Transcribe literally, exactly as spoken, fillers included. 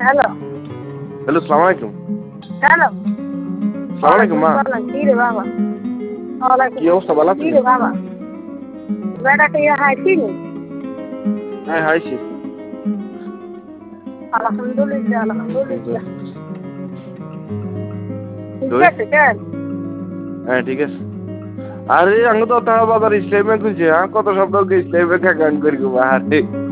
Hello hello, সালাম আলাইকুম। Hello সালাম আলাইকুম মা। কি রে বাবা কি অবস্থা, ভালো আছেন? কি রে বাবা বেটাকে হাইছি নি হ্যাঁ, হাইছি। আলহামদুলিল্লাহ আলহামদুলিল্লাহ ঠিক দই? আছে কেন হ্যাঁ, ঠিক আছে। আরে আঙ্গ তো তারা বাজার ইসলামে খুঁজছে, হ্যাঁ কত শব্দ ইসলামে গান করি গো আরে